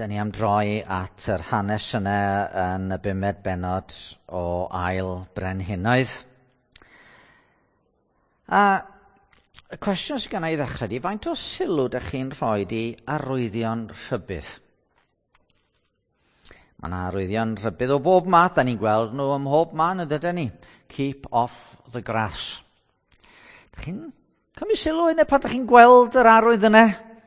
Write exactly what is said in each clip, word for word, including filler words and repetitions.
da ni am droi at yr hanes yna yn y bumed benod o Ail Brenhinoedd. A y cwestiwn sydd gen i ddechrau di, faint o sylw ydych chi'n rhoi di arwyddion rhybydd? Mae yna arwyddion rhybydd o bob math, da ni'n gweld nhw ym mhob man ydyn ni. Keep off the grass. Ydych chi'n cymryd sylw yna pan ydych chi'n gweld yr arwydd yna?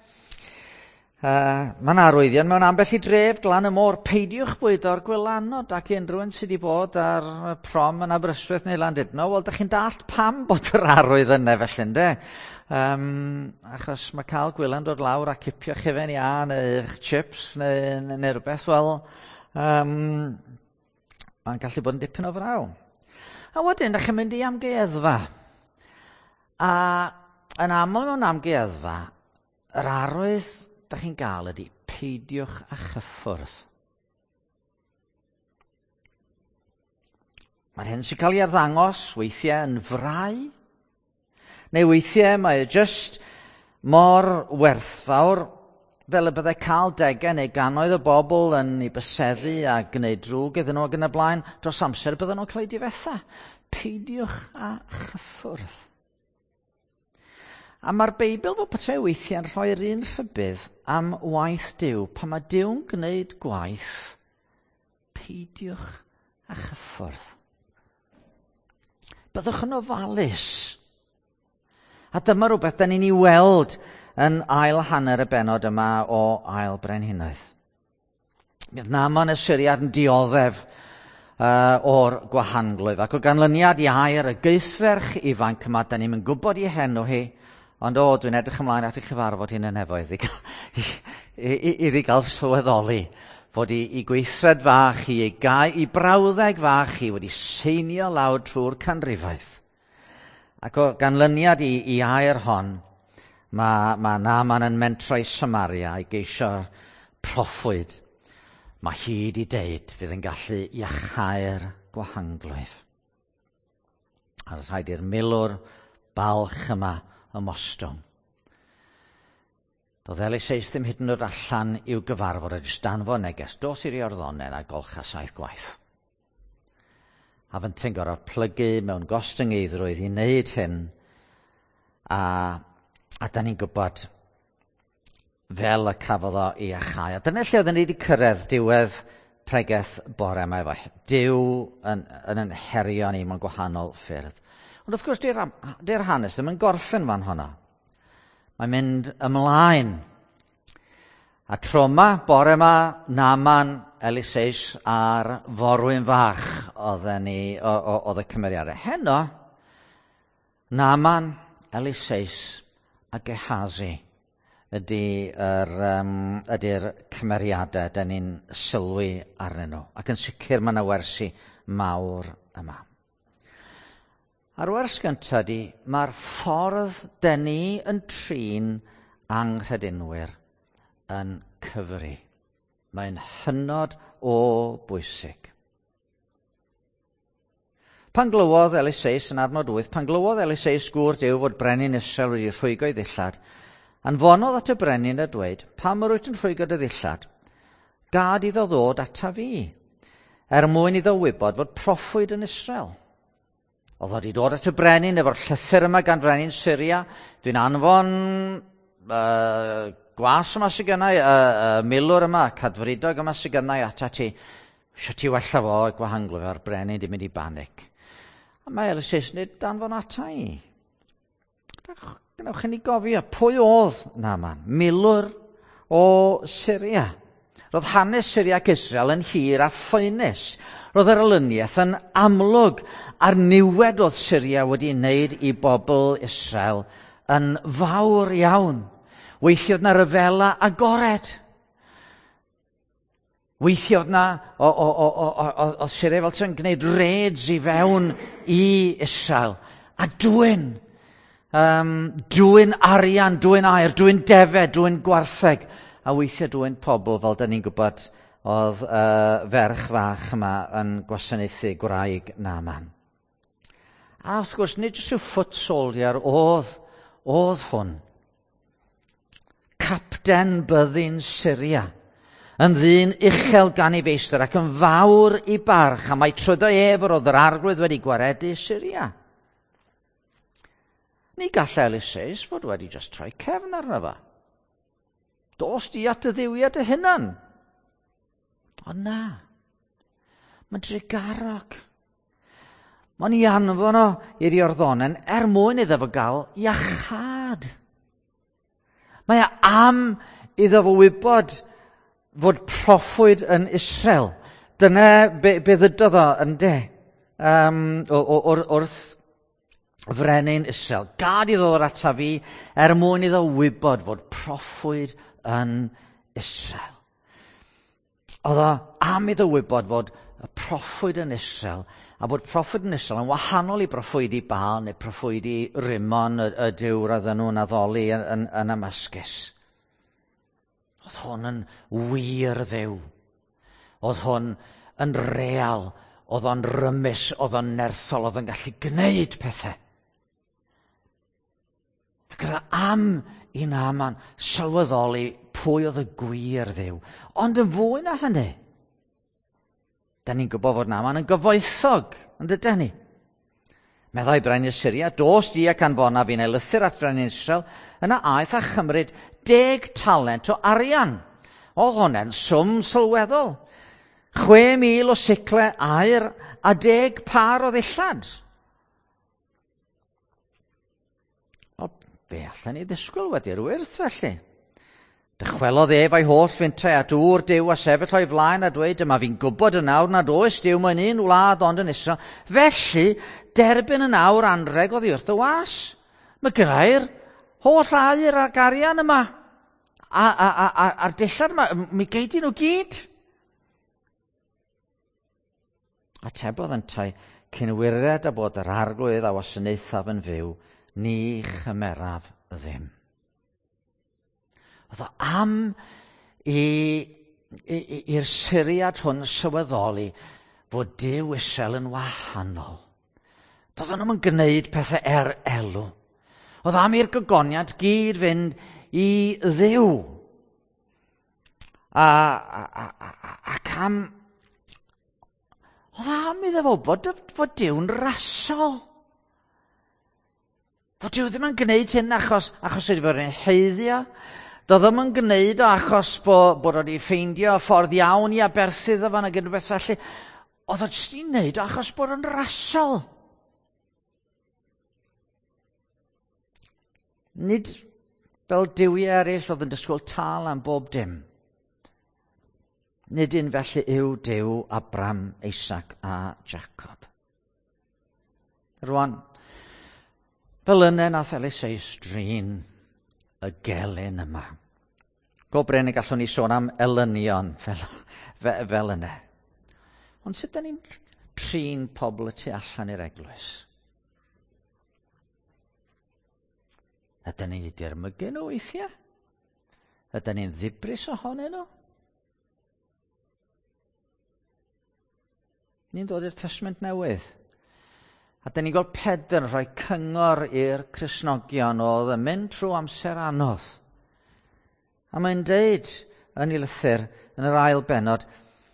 Uh, Mae'n arwyddion mewn ambell i dref glan y môr, peidiwch bwydo'r gwylanod ac unrhyw un sydd wedi bod ar prom yn Aberystwyth neu Llandudno, wel, ydych chi'n dallt pam bod yr arwydd yna felly, ynde? Um, achos mae cael gwylan dod lawr a cipio chifen ia neu chips neu, neu, neu rhywbeth, wel, um, mae'n gallu bod yn dipyn o fraw. A wedyn, ydych chi'n mynd i amgueddfa. A yn aml mewn amgueddfa, yr arwydd da chi'n gael ydy peidiwch a chyffwrdd. Mae'r hyn sy'n cael ei arddangos weithiau yn frau, neu weithiau mae e jyst mor werthfawr fel y byddai cael degau neu gannoedd o bobl yn ei byseddu a gwneud drwg iddyn nhw ac yn y blaen, dros amser bydden nhw'n cael ei difetha. Peidiwch a chyffwrdd. A mae'r Beibl fel petai weithiau yn rhoi'r un rhybydd am waith Duw. Pan mae Duw'n gwneud gwaith, peidiwch a chyffwrdd. Byddwch yn ofalus. A dyma rhywbeth da ni'n ei weld yn ail hanner y benod yma o Ail Brenhinoedd. Bydd Naaman Assyriad yn dioddef uh, o'r gwahanglwydd, ac o ganlyniad i air y geithferch ifanc yma, da ni'n gwybod i henw hi, ond o, dwi'n edrych ymlaen at ei chyfarfod hi'n y nefoedd i, i, i, iddi gael sylweddoli fod i, i gweithred fach i, i, gau, i brawddeg fach i wedi seinio lawr trwy'r canrifaeth. Ac o ganlyniad i, i air hon, mae ma Naaman yn mentro i Samaria i geisio proffwyd. Mae hi wedi deud fydd yn gallu iachau'r gwahanglwydd. A rhaid i'r milwr balch yma ymostwng. Doedd Eliseis ddim hyd yn oed allan i'w gyfarfod a jyst danfon neges, dos i'r Iorddonen a golcha saith gwaith. A fyntyn gorfod plygu mewn gostyngeidrwydd i wneud hyn, a, a da ni'n gwybod fel y cafodd o i achau. A dyna lle oedden ni wedi cyrraedd diwedd pregeth bore yma efo. Duw yn, yn yn herio ni mewn gwahanol ffyrdd. Ond wrth gwrs, di'r hanes ddim yn gorffen fan hwnna. Mae'n mynd ymlaen. A tro yma, bore yma, Naaman, Eliseis a'r forwyn fach oedd y cymeriadau. Heno, Naaman, Eliseis a Gehazi ydy'r um, ydy cymeriadau da ni'n sylwi arnyn nhw. Ac yn sicr mae yna wersi mawr yma. A'r wers gyntaf ydy, mae'r ffordd dyn ni yn trin anghredinwyr yn cyfri. Mae'n hynod o bwysig. Pan glywodd Eliseis yn adnod wyth, pan glywodd Eliseis gŵr Duw fod brenin Israel wedi rhwygo ei ddillad, anfonodd at y brenin a dweud, pam yr wyt yn rhwygo dy ddillad? Gad iddo ddod ata fi, er mwyn iddo wybod fod proffwyd yn Israel. Oedd wedi dod at y brenin efo'r llythyr yma gan brenin Syria. Dwi'n anfon uh, gwas yma sydd gennau, uh, uh, milwr yma, cadfridog yma sydd gennau ata ti. Sio ti wella fo y gwahanglwydd o'r brenin di mynd i banic. A mae Eliseis nid anfon ata i. Gwnewch chi ni gofio, pwy oedd Naaman? Milwr o Syria. Roedd hanes Syria ac Israel yn hir a phoenus. Roedd yr olyniaeth yn amlwg a'r niwed oedd Syria wedi wneud i bobl Israel yn fawr iawn. Weithiodd na ryfela agored. Weithiodd na o, o, o, o, o, o Syria fel sy'n gwneud raids i fewn i Israel. A dwyn, um, dwyn arian, dwyn air, dwyn defed, dwyn gwartheg. A weithio dwyn pobl fel da ni'n gwybod oedd uh, ferch fach yma yn gwasanaethu gwraig Naaman. A wrth gwrs, nid jyst yw foot soldier oedd, oedd hwn. Capten byddin Syria. yn ddyn uchel gan ei feistr ac yn fawr i barch, a mae trydo ef roedd yr arglwydd wedi gwaredu Syria. Ni gall Elisais fod wedi just troi cefn arno fo. Dos di at y dduwiad y hunan. Ond na, mae'n drigarog. Mae'n i anfon o i'r Iorddonen er mwyn iddo fo gael iachad. Mae e am iddo fo wybod fod proffwyd yn Israel. Dyna be, be ddydodd o yn de, um, wrth frenin Israel. Gad iddo o'r ata fi er mwyn iddo wybod fod proffwyd yn Israel. Oedd o am iddo wybod fod y proffwyd yn Israel, a bod proffwyd yn Israel yn wahanol i proffwyd i Baal neu proffwyd i Rimon, y, y diwr oedden nhw'n addoli yn, yn, yn Damascus. Oedd hwn yn wir dduw. Oedd hwn yn real. Oedd o'n rymus, oedd o'n nerthol, oedd o'n gallu gwneud pethau. Ac oedd am i Naaman sylweddoli pwy oedd y gwir dduw. Ond yn fwy na hynny, da ni'n gwybod fod Naaman yn gyfoethog, yn dydyn ni. Meddai brenin Syria, dos di ac anfona fi'n elythyr at brenin Israel, yna aeth a chymryd deg talent o arian. Oedd hwnna'n swm sylweddol. Chwe mil o sicle aur a deg par o ddillad. O, be allan ni ddisgwyl wedi'r wyrth felly? Dychwelodd ef a'i holl fyntau at ŵr Duw a sefyll o'i flaen a dweud, dyma fi'n gwybod y nawr nad oes Duw mewn un wlad ond yn Israel. Felly, derbyn y nawr anreg oddi wrth y was. Mae gyrra'r holl aur a'r garian yma. A, a, a, a, a'r dillad yma, mi geidi nhw gyd. A tebodd yn tai, cyn wired a bod yr arglwydd a wasanaethaf yn fyw, ni chymeraf ddim. Oedd o am i'r syriad hwn sylweddoli fod Duw Israel yn wahanol. Doedd nhw'n gwneud pethau er elw. Oedd am i'r gogoniad gyd fynd i Dduw. A, a, a, a, ac am... Oedd am iddo fo bod, fod Duw'n rasol. Fod Duw ddim yn gwneud hyn achos, achos wedi fod yn heiddio. Doedd ddim yn gwneud o achos bo, bod wedi ffeindio ffordd iawn i aberthu iddo fan ag unrhyw felly. Oedd o jyst i wneud o achos bod yn rasol. Nid fel duwiau eraill oedd yn dysgwyl tal am bob dim. Nid un felly yw Duw Abram, Isaac a Jacob. Rwan, fel yna nath Elisais drin y gelyn yma. Go bren y gallwn ni sôn am elynion fel, fel, fel yna. Ond sut da ni'n trin pobl y tu allan i'r eglwys? Ydyn ni'n dirmygu nhw weithiau? Ydyn ni'n ddibrys ohonyn nhw? Ni'n dod i'r Testament Newydd. A da ni'n gweld Pedr yn rhoi cyngor i'r Cristnogion oedd yn mynd trwy amser anodd. A mae'n deud yn ei lythyr, yn yr ail benod,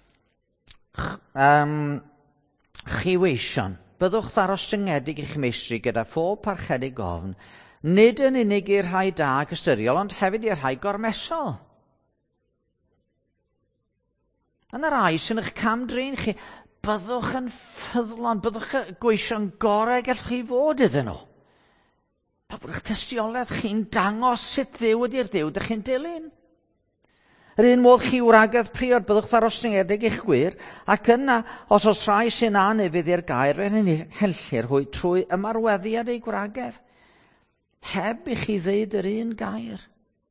um, chi weision, byddwch ddaros dyngedig i'ch meistri gyda phob parchedig ofn, nid yn unig i'r rhai da ac ystyriol, ond hefyd i'r rhai gormesol. Yn yr ai sy'n eich camdrin chi, byddwch yn ffyddlon, byddwch yn gweisio'n gorau gallwch chi fod iddyn nhw. Pa bod eich tystiolaeth chi'n dangos sut ddiw ydy'r Duw dych chi'n dilyn. Yr un modd chi wragedd priod byddwch ddarostingedig i'ch gwir, ac yna, os oes rhai sy'n anefydd i'r gair, fe'n hynny hellir hwy trwy ymarweddiad ei gwragedd, heb i chi ddeud yr un gair.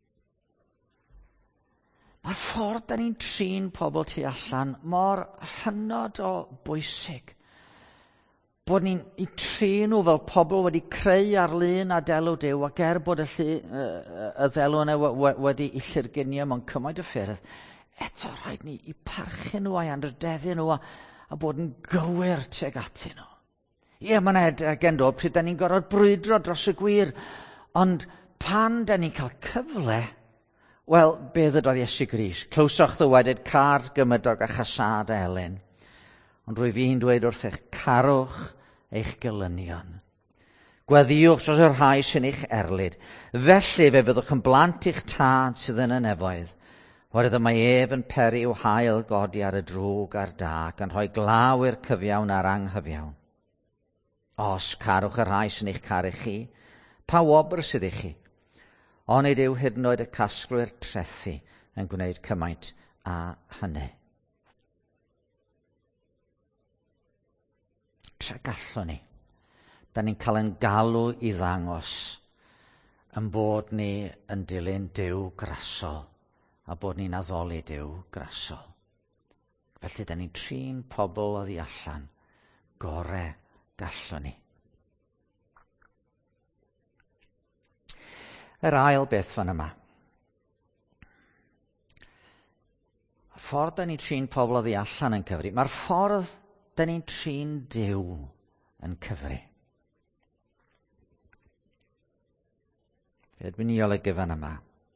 Mae'r ffordd da ni'n trin pobl tu allan mor hynod o bwysig. Bod ni'n i trin nhw fel pobl wedi creu ar-lun a delw Duw, ac er bod y, llu, y ddelw yna wedi i llyrginio mewn cymaint o ffyrdd, eto rhaid ni i parchu nhw a'i anrydeddu nhw a, a bod yn gywir tuag atyn nhw. Ie, mae'n edrych yn dod pryd da ni'n gorfod brwydro dros y gwir, ond pan da ni'n cael cyfle, Wel, be ddydodd Iesu Grist? Clywsoch ddywedyd car gymydog a chasad Elen. Ond rwy fi'n dweud wrth eich carwch eich gelynion. Gweddiwch dros yr rhai sy'n eich erlyd. Felly fe fyddwch yn blant i'ch tad sydd yn y nefoedd. Oherwydd y mae ef yn peri o hael godi ar y drwg a'r dag, yn rhoi glaw i'r cyfiawn a'r anghyfiawn. Os carwch y rhai sy'n eich caru chi, pa wobr sydd i chi? Ond nid yw hyd yn oed y casglwyr trethu yn gwneud cymaint a hynny. Tra gallwn ni, da ni'n cael yn galw i ddangos yn bod ni yn dilyn Duw grasol a bod ni'n addoli Duw grasol. Felly da ni'n trin pobl oddi allan, gore gallwn ni. Yr ail beth fan yma. Y ffordd da ni'n trin pobl oddi allan yn cyfri, mae'r ffordd da ni'n trin Duw yn cyfri. Fe ydw i'n i olygu fan yma.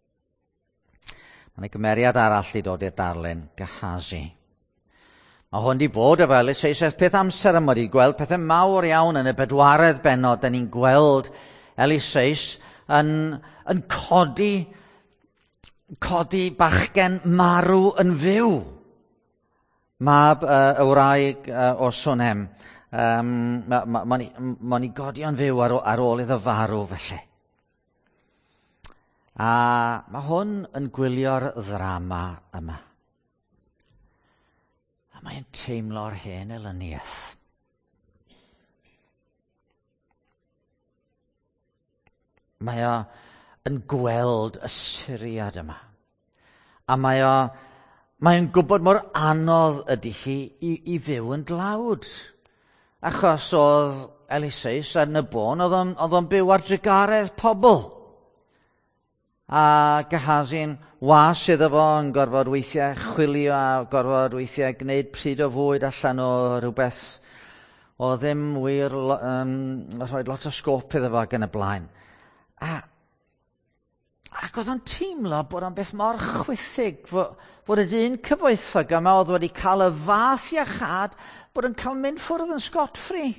Mae'n gymeriad arall i dod i'r darlun, Gehazi. Mae hwn di bod efo Eliseias peth amser yma di gweld pethau mawr iawn yn y bedwaredd bennod. Da ni'n gweld Eliseias yn, yn codi, codi bachgen marw yn fyw. Mab uh, y wraig uh, o Sunem. Um, Mae'n ma, ma, ma ni godi o'n fyw ar, ar ôl iddo farw felly. A mae hwn yn gwylio'r ddrama yma. A mae'n teimlo'r hen elyniaeth. Mae o yn gweld y syriad yma. A mae o, mae'n gwybod mor anodd ydy hi i, i fyw yn dlawd. Achos oedd Eliseias yn y bôn, oedd o'n byw ar drigaredd pobl. A Gehazi'n was iddo fo yn gorfod weithiau chwilio a gorfod weithiau gwneud pryd o fwyd allan o rhywbeth o ddim wir um, rhoi lot o sgop iddo fo ac yn y blaen. A, ac oedd o'n teimlo bod o'n beth mor chwysig fod, bod y dyn cyfoethog yma oedd wedi cael y fath iachad bod yn cael mynd ffwrdd yn scot-free.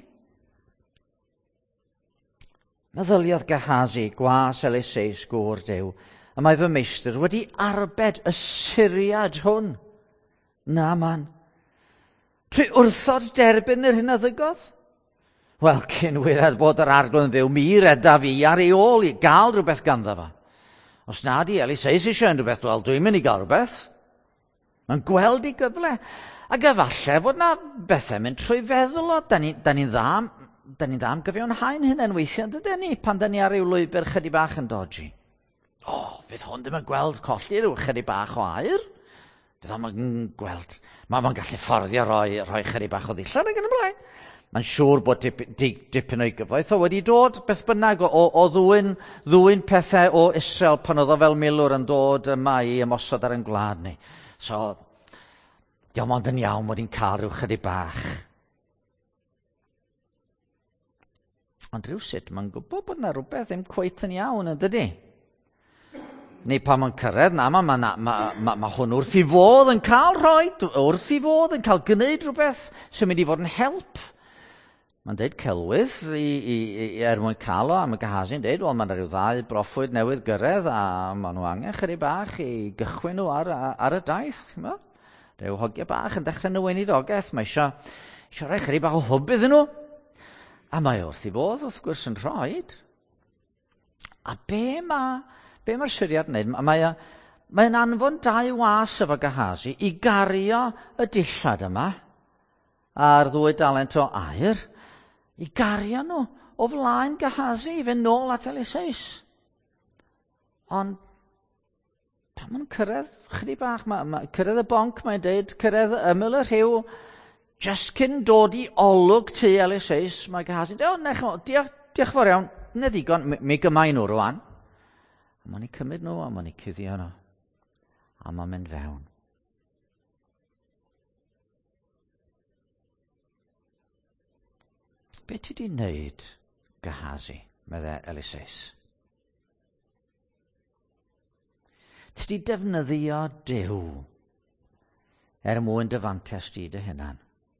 Meddyliodd Gehazi, gwas Eliseias gŵr Duw, a mae fy meistr wedi arbed y syriad hwn. Na man. Tri wrthod derbyn yr hyn a ddygodd? Wel, cyn wirad bod yr arglwydd yn fyw, mi reda fi ar ei ôl i gael rhywbeth ganddo fo. Os nad i Eliseias eisiau rhywbeth, wel, dwi'n mynd i gael rhywbeth. Mae'n gweld i gyfle. Ac efalle bod na bethau mynd trwy feddwl o, da ni'n da ni dda, da ni'n dda am gyfiawnhau'n hynny'n weithio, dydyn ni, pan da ni ar ryw lwybr chydig bach yn dodgy. O, fydd hwn ddim yn gweld colli rhyw chydig bach o air. Fydd hwn gweld, mae mae'n gallu fforddio roi, roi chydig bach o ddillad ac yn y blaen. Mae'n siŵr bod dip, dip, dipyn o'i gyfoeth o wedi dod beth bynnag o, o ddwyn, ddwyn pethau o Israel pan oedd o fel milwr yn dod yma i ymosod ar yn gwlad ni. So, diolch ond yn iawn bod hi'n cael rhyw chydig bach. Ond rhywsut mae'n gwybod bod yna rhywbeth ddim cweit yn iawn yn dydi. Neu pan mae'n cyrraedd, na, mae ma, ma, ma, ma hwn wrth i fodd yn cael rhoi, wrth i fodd yn cael gwneud rhywbeth sy'n mynd i fod yn help. Mae'n deud celwydd i, i, i, er mwyn cael o, am y Gehazi'n deud, wel, mae'n rhyw ddau broffwyd newydd gyrraedd a maen nhw angen chydig bach i gychwyn nhw ar, ar y daith. Rhyw hogia bach yn dechrau nhw weinidogaeth. Mae eisiau, eisiau rhoi chydig bach o hwb iddyn nhw. A mae wrth i fodd, wrth gwrs, yn rhoi. A be mae be mae'r syriad yn neud? Mae'n mae anfon dau was efo Gehazi i gario y dillad yma a'r ddwy dalent o air, i gario nhw o flaen Gehazi i fynd nôl at Eliseias. Ond pan maen nhw'n cyrraedd chydig bach, ma, ma, cyrraedd y bonc, mae'n deud, cyrraedd ymyl y rhyw, just cyn dod i olwg tu Eliseias, mae Gehazi'n deud, o, nech, diolch, diolch fawr iawn, ne ddigon, mi, mi gymau nhw rwan. A maen nhw'n cymryd nhw, a maen nhw'n cuddio nhw, a maen mynd fewn. Be ti di wneud, Gehazi, medde Eliseias? Ti di defnyddio Duw er mwyn dy fantes di dy hunan.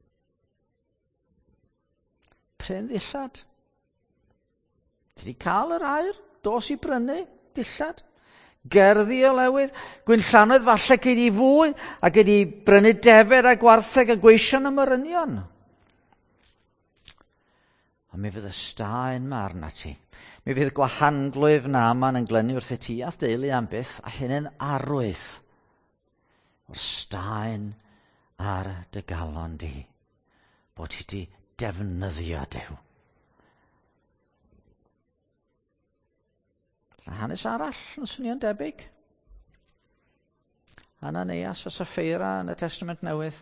Pren ddillad. Ti di cael yr air, dos i brynu dillad. Gerddi o lewydd, gwynllanoedd falle gei di fwy, a gei di brynu defed a gwartheg a gweision am yrynion. Ond mi fydd y staen ma arna ti. Mi fydd gwahanglwyf Naaman yn glynu wrth i ti a'r deulu am byth, a hyn yn arwydd o'r staen ar dy galon di, bod ti di defnyddio Duw. A hanes arall yn swnio'n debyg. Ananias a Saffeira yn y Testament Newydd.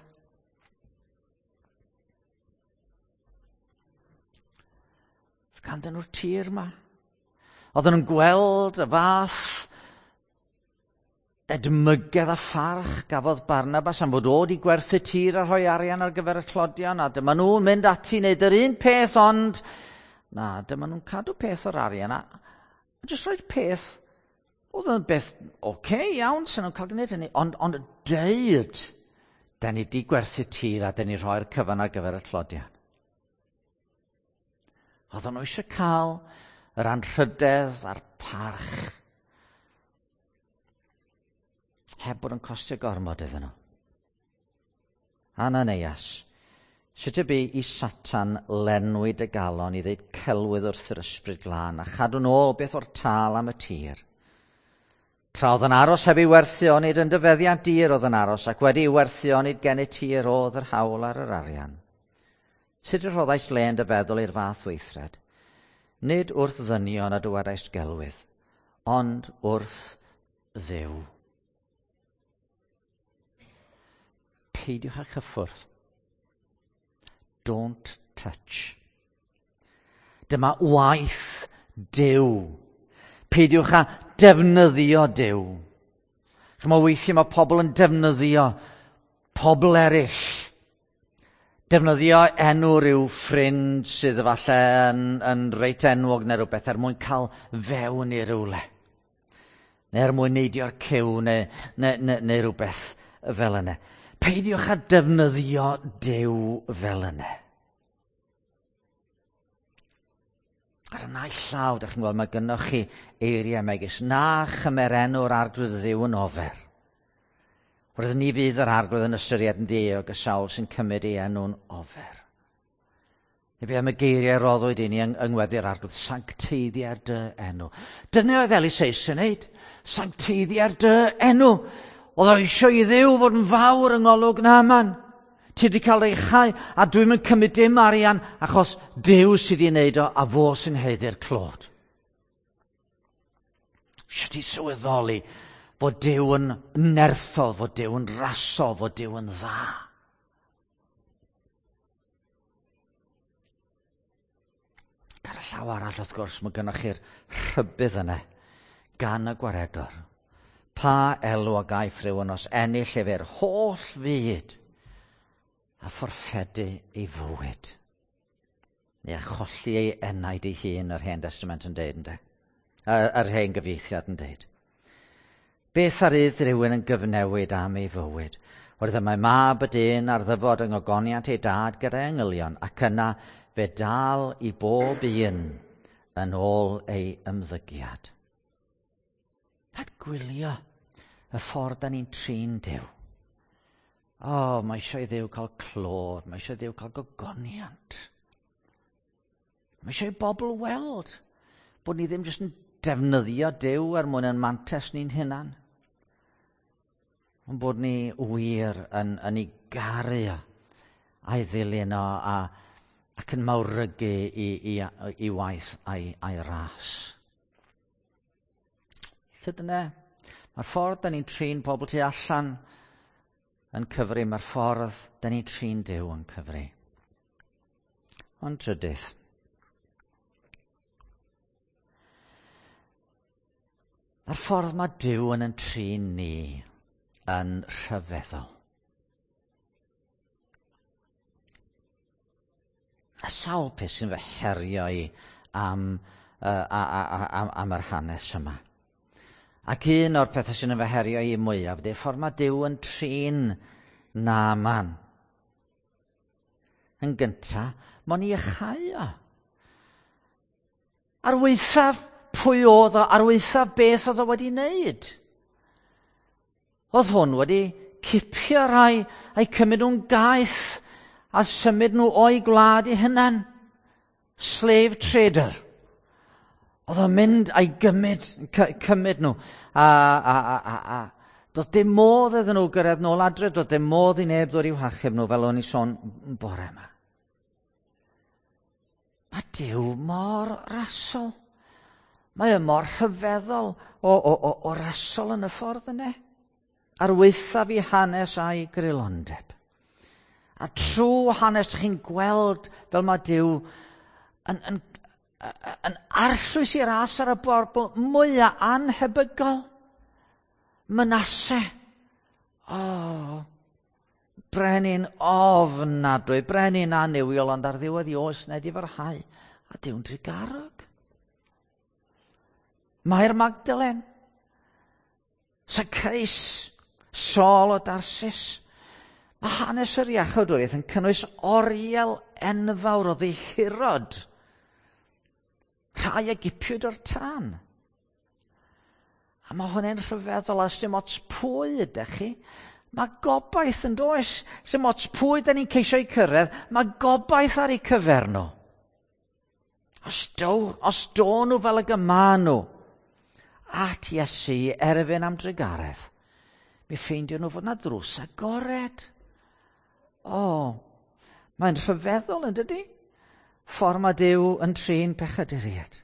Ganddyn nhw'r tir yma. Oedden nhw'n gweld y fath edmygedd a pharch gafodd Barnabas am bod o di gwerthu tir a rhoi arian ar gyfer y clodion, a dyma nhw'n mynd ati wneud yr un peth, ond na, dyma nhw'n cadw peth o'r arian, a jyst roed peth, oedd yn beth oce, okay, iawn, sy'n nhw'n cael gwneud hynny, ond, ond deud, da ni di gwerthu tir a da ni rhoi'r cyfan ar gyfer y clodion. Oedden nhw eisiau cael yr anrhydedd a'r parch heb bod yn costio gormod iddyn nhw. Ananias, sut y bu i Satan lenwi dy galon i ddeud celwydd wrth yr ysbryd glân a chadw nôl beth o'r tal am y tir. Tra oedd yn aros heb ei werthu onid yn dyfeddiad dir oedd yn aros ac wedi ei werthu onid gen y tir oedd yr hawl ar yr arian. Sut y rhoddais len dy feddwl i'r fath weithred? Nid wrth ddynion a dywedais gelwydd, ond wrth Dduw. Peidiwch â cyffwrdd. Don't touch. Dyma waith Duw. Peidiwch â defnyddio Duw. Chymod, weithiau mae pobl yn defnyddio pobl eraill. Defnyddio enw rhyw ffrind sydd falle yn, yn reit enwog neu rhywbeth er mwyn cael fewn i rywle. Neu er mwyn neidio'r cyw neu, neu, neu, neu rhywbeth fel yna. Peidiwch â defnyddio Duw fel yna. Ar y naill llaw, dych chi'n gweld, mae gynnwch chi eiriau megis. Na chymer enw'r arglwydd Dduw yn ofer. Roedd ni fydd yr arglwydd yn ystyried yn ddiog y sawl sy'n cymryd ei enw'n ofer. Neu be am y geiriau roddwyd i ni yng yngweddi'r arglwydd, sancteiddiau'r dy enw. Dyna oedd Eliseus yn neud, sancteiddiau'r dy enw. Oedd o eisiau i Dduw fod yn fawr yng ngolwg Naaman. Ti wedi cael ei chau, a dwi'n mynd cymryd dim arian, achos Duw sydd wedi wneud o, a fo sy'n heiddi'r clod. Eisiau ti sylweddoli bod Duw yn nerthol, fod Duw yn rasol, fod Duw yn dda. Ar y llaw arall, wrth gwrs, mae gennych chi'r rhybydd yna gan y gwaredwr. Pa elw a gaeth rhywun os ennill efo'r holl fyd a phorffedu ei fywyd. Neu a cholli ei enaid ei hun yr Hen Testament yn deud, ynddo? Yr Hen Gyfieithiad yn deud. Beth arydd rhywun yn gyfnewid am ei fywyd? Wrth y mae mab y dyn ar ddyfod yng ngogoniant ei dad gyda engylion, ac yna fe dal i bob un yn ôl ei ymddygiad. Nad gwylio y ffordd da ni'n trin Duw. O, oh, mae eisiau Dduw cael clod, mae eisiau Dduw cael gogoniant. Mae eisiau bobl weld bod ni ddim jyst yn defnyddio Duw er mwyn yn mantes ni'n hunan. Ond bod ni wir yn, yn ei garu a'i ddilyn o a, ac yn mawrygu i, i, i waith a'i, a'i ras. Lle dyna, mae'r ffordd da ni'n trin pobl tu allan yn cyfri, mae'r ffordd da ni'n trin Duw yn cyfri. Ond trydydd. Mae'r ffordd mae Duw yn yn trin ni yn rhyfeddol. A sawl peth sy'n fy herio i am, uh, a, a, a, am, am yr hanes yma. Ac un o'r pethau sy'n efo herio i mwyaf, ydy'r ffordd mae Duw yn trin Naaman. Yn gynta, mo'n i ychau o. Ar weithaf pwy oedd o, ar weithaf beth oedd o wedi wneud. Oedd hwn wedi cipio rai a'i cymryd nhw'n gaeth a symud nhw o'i gwlad i hynna'n slave trader. Oedd o'n mynd a'i gymryd, cymryd nhw. A, a, a, a, a. Doedd dim modd iddyn nhw gyrraedd nôl adre, doedd dim modd i neb ddod i'w hachub nhw, fel o'n i sôn bore yma. Mae Duw mor rasol. Mae y mor rhyfeddol o, o, o, o rasol yn y ffordd yna. Ar weithaf i hanes a'i grelondeb. A trwy hanes, chi'n gweld fel mae Duw yn, yn, yn arllwys i'r as ar y borbl mwyaf anhebygol. Manase. O, oh, brenin ofnadwy, brenin aniwiol, ond ar ddiwedd i oes nid i farhau. A Duw'n trigarog. Mae'r Magdalen. Zacchaeus, Saul o Darsus. Mae hanes yr iachawdwriaeth yn cynnwys oriel enfawr o ddichirod. Rhai a gipiwyd o'r tân. A mae hwnna'n rhyfeddol, a dim ots pwy ydych chi. Mae gobaith yn does. Dim ots pwy da ni'n ceisio i cyrraedd, mae gobaith ar ei cyfer nhw. Os do, os do nhw fel y gyma nhw at Iesu i erfyn am drygaredd, mi ffeindio nhw fod na drws agored. O, mae'n rhyfeddol yn dydy? Ffordd mae Duw yn trin pechaduriaid.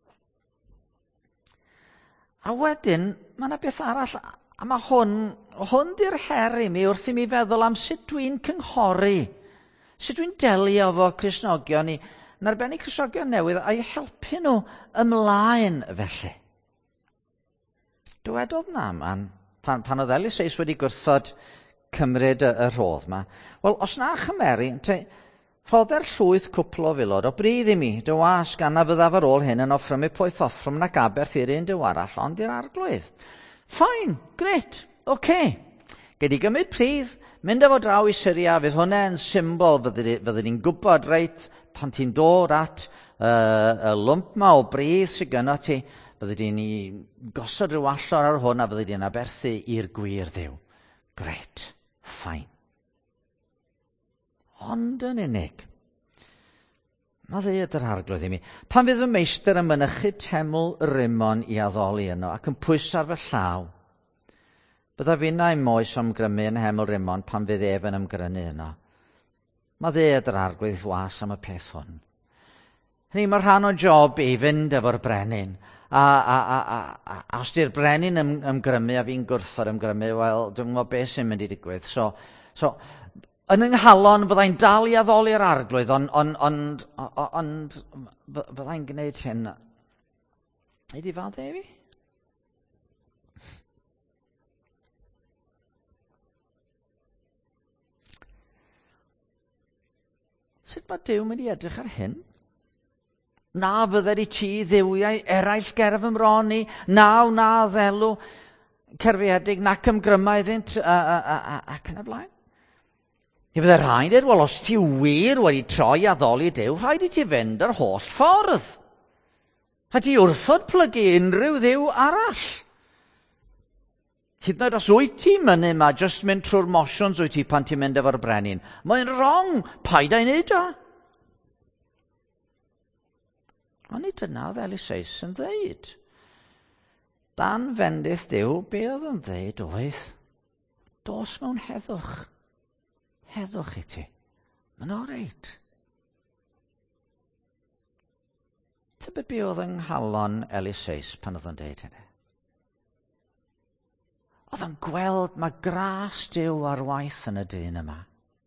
A wedyn, mae yna beth arall, a mae hwn, hwn di'r her i mi wrth i mi feddwl am sut dwi'n cynghori, sut dwi'n delio efo Cristnogion ni, yn arbennig Cristnogion newydd, a'i helpu nhw ymlaen felly. Dywedodd Naaman, pan, pan oedd Elisais wedi gwrthod cymryd y, y rhodd yma, wel, os na chymeru, rhodder llwyth cwpl o filod o brydd i mi, dy was gan na fyddaf ar ôl hyn yn offrym i poeth offrym nac aberth i'r un dyw arall, ond i'r arglwydd. Fine, gret, oce. Okay. Gei di gymryd prydd, mynd efo draw i Syria, fydd hwnna yn symbol, fydde ni'n gwybod reit, pan ti'n dod at uh, y lwmp ma o brydd sy'n gynno ti, bydde ni gosod rhyw allor ar hwn a bydde ni'n aberthu i'r gwir Dduw. Gret, fine. Ond yn unig, mae ddeuad yr arglwydd i mi. Pan fydd fy meistr yn mynychu teml Rimon i addoli yno ac yn pwysar fy llaw, bydda fi na i moes ymgrymu yn heml Rimon pan fydd ef yn ymgrynu yno. Mae ddeuad yr arglwydd was am y peth hwn. Hynny, mae rhan o job i fynd efo'r brenin. A, a, a, a, a, a os di'r brenin ym, ymgrymu a fi'n gwrthod ymgrymu, wel, dwi'n gwybod beth sy'n mynd i digwydd. So, so yn ynghalon byddai'n dal i addoli'r arglwydd, ond on, on, on, on, byddai'n gwneud hyn. Ei di fadde fi? Sut mae Duw mynd i edrych ar hyn? Na fydde di ti ddiwiau eraill gerf ymroni, naw na ddelw cerfiedig nac ymgryma iddynt ac yn y blaen. I fydde rhaid dweud, wel, os ti wir wedi troi addoli Duw, rhaid i ti fynd yr holl ffordd. Rhaid ti wrthod plygu unrhyw ddiw arall. Hyd yn oed os wyt ti mynu yma, just mynd trwy'r mosiwns wyt ti pan ti'n mynd efo'r brenin. Mae'n wrong, paid a'i wneud o. Ond i dyna oedd Elisais yn dweud. Dan fendith Duw, be oedd yn dweud oedd, dos mewn heddwch. Heddwch i ti. Mae'n o reit. Tybed be oedd yng nghalon Elisais pan oedd yn dweud hynny? Oedd yn gweld mae gras Duw ar waith yn y dyn yma.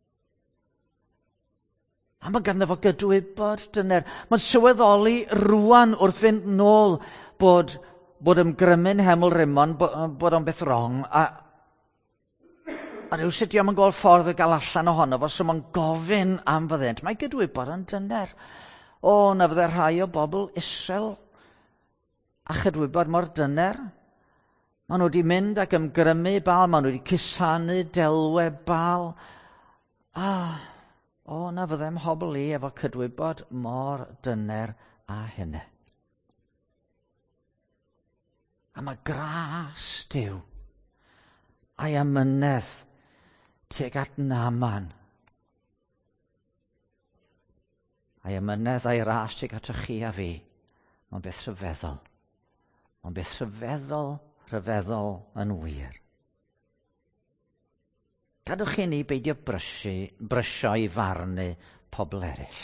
A mae ganddo fo gydwybod dyner. Mae'n sylweddoli rwan wrth fynd nôl bod, bod ymgrymu'n heml Rimon, bod, bod o'n beth wrong. A, a rhyw sut diom yn gweld ffordd o gael allan ohono fo, so mae'n gofyn am fyddent. Mae gydwybod yn dyner. O, na fydde rhai o bobl Israel a chydwybod mor dyner Maen nhw wedi mynd ac ymgrymu Baal, maen nhw wedi cusanu delwedd Baal. A, o na fyddai'm hobl i efo cydwybod mor dyner a hynny. A mae gras Duw a'i amynedd tuag at Naaman. A'i amynedd a'i ras tuag at y chi a fi. Mae'n beth rhyfeddol. Mae'n beth rhyfeddol, rhyfeddol yn wir. Gadwch chi ni beidio brysu, brysio i farnu pobl eraill.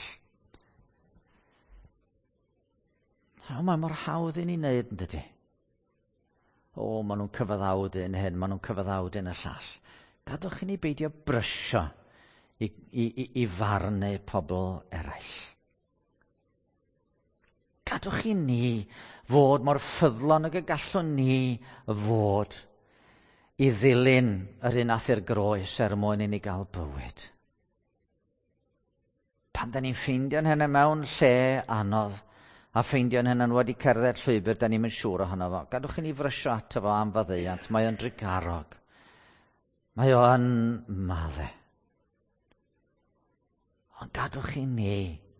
O, mae mor hawdd i ni wneud, yn dydy? O, maen nhw'n cyfaddawdu'n hyn, maen nhw'n cyfaddawdu'n y llall. Gadwch chi ni beidio brysio i, i, i, i farnu pobl eraill. Gadwch chi ni fod mor ffyddlon ag y gallwn ni fod i ddilyn yr un ath i'r groes er mwyn i ni gael bywyd. Pan da ni'n ffeindio'n hynny mewn lle anodd a ffeindio'n hynny wedi cerdded llwybr, da ni'n mynd siŵr ohono fo. Gadwch chi ni frysio ato fo am faddeuant. Mae o'n drigarog. Mae o'n madde. Ond gadwch chi ni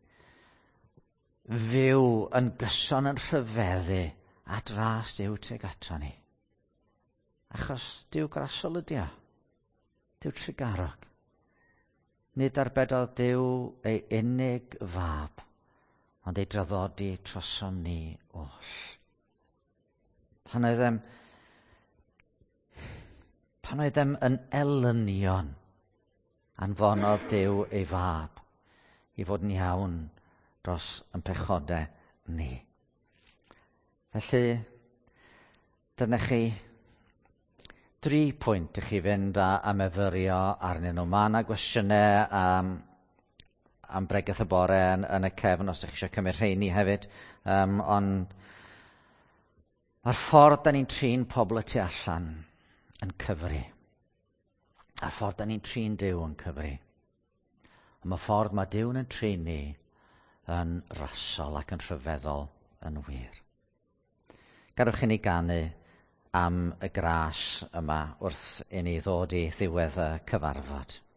fyw yn gyson yn rhyfeddu a dras Duw tuag ato ni. Achos Duw grasol ydi o. Duw trigarog. Nid arbedodd Duw ei unig fab, ond ei draddodi trosom ni oll. Pan oeddem, pan oeddem yn elynion, anfonodd Duw ei fab i fod yn iawn dros yn pechodau ni. Felly, dyna chi dri pwynt i chi fynd a, a myfyrio arnyn nhw. Mae yna gwestiynau am, am bregeth y bore yn, yn y cefn, os ydych chi eisiau cymryd rheini hefyd. Um, ond mae'r ffordd da ni'n trin pobl y tu allan yn cyfri. A'r ffordd da ni'n trin Duw yn cyfri. Ond mae'r ffordd mae Duw yn trin ni yn rasol ac yn rhyfeddol yn wir. Gadwch i ni ganu am y gras yma wrth i ni ddod i ddiwedd y cyfarfod.